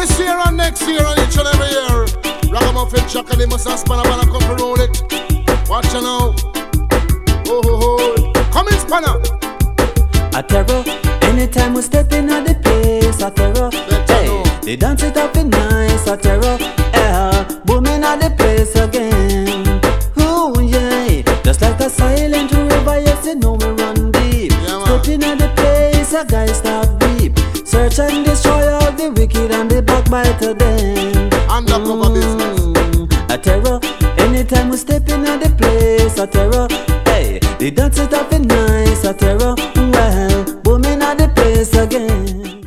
This year and next year and each and every year, Ragamuffin Chuck and they must have spanner and come to roll it. Watch you now. Oh, oh, oh. Come in, spanner. A terror, anytime we step in at the place, a terror. Hey, they dance it up in nice, a terror. Booming at the place again. Oh yeah, just like a silent river, yes you know we run deep. Step in at the place, a guy start deep. Search and destroy all the wicked and the backbiter then. Undercover business. A terror, anytime we step in at the place, a terror. Hey, they dance it up in nice, a terror. Well, booming at the place again.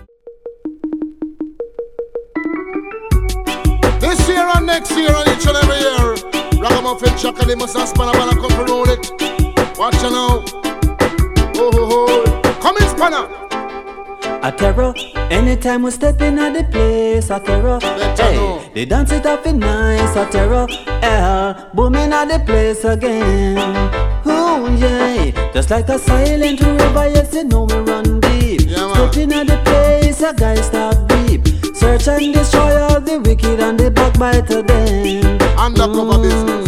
This year and next year and each and every year, Ragamuffin Chuck and they must have spanner and come to roll it. Watch you now. Oh, oh, oh. Come in, spanner. A terror, anytime we step in at the place, a terror. Hey, they dance it up in nice, a terror. Booming at the place again. Oh yeah, just like a silent river, yes you know we run deep. Step in at the place, a guy start deep. Search and destroy all the wicked and the backbiter then. Undercover business.